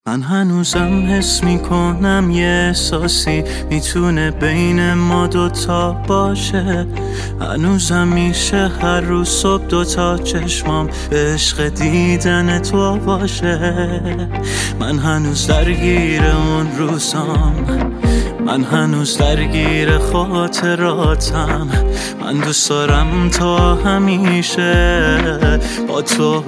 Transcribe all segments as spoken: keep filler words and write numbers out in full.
من هنوزم حس میکنم یه احساسی میتونه بین ما دوتا باشه. هنوزم میشه هر روز صبح دوتا چشمام به عشق دیدن تو باشه. من هنوز درگیر اون روزام، من هنوز درگیر خاطراتم. من دوست دارم تا همیشه با تو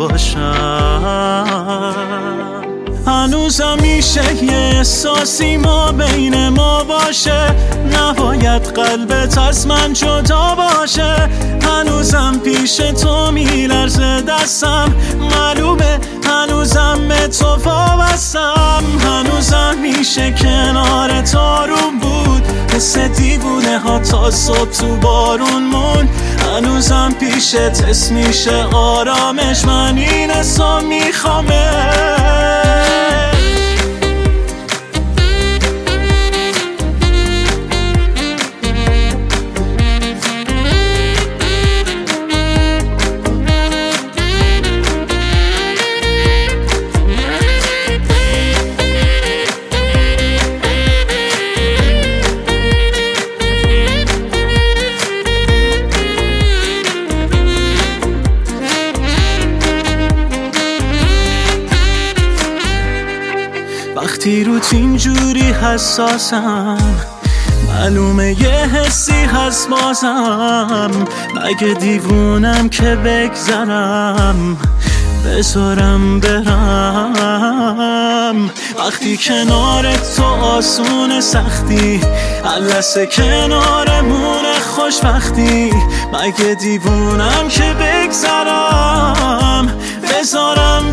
باشم. هنوزم میشه یه احساسی ما بین ما باشه، نباید قلبت از من جدا باشه. هنوزم پیش تو میلرزه دستم، معلومه هنوزم به تو وابستم. هنوزم میشه کنار تو آروم بود، حس دیوونه ها تا صبح تو بارون مون. هنوزم پیشت حس میشه آرامش، من این حسو میخوامه. وقتی روت اینجوری حساسم، معلومه یه حسی هست بازم. مگه دیوونم که بگذرم بذارم برم؟ وقتی کنارت تو آسون سختی، لحظه کنارمونه خوشبختی. مگه دیوونم که بگذرم بذارم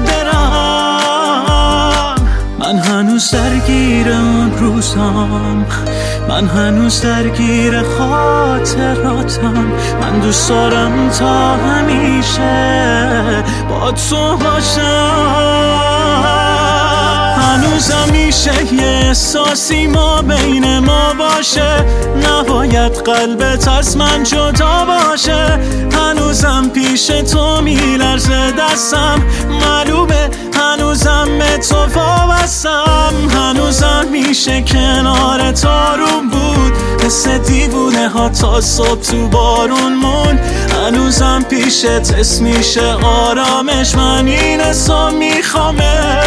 برم؟ من هنوز درگیر اون روزام، من هنوز درگیر خاطراتم. من دوست دارم تا همیشه با تو باشم. هنوزم میشه یه احساسی ما بین ما باشه، نباید قلبت از من جدا باشه. هنوزم پیش تو میلرزه دستم، معلومه هنوزم به تو وابستم. هنوزم میشه کنار تو آروم بود، حس دیوونه ها تا صبح تو بارون مون. هنوزم پیشت حس میشه آرامش، من این حسو میخوامه.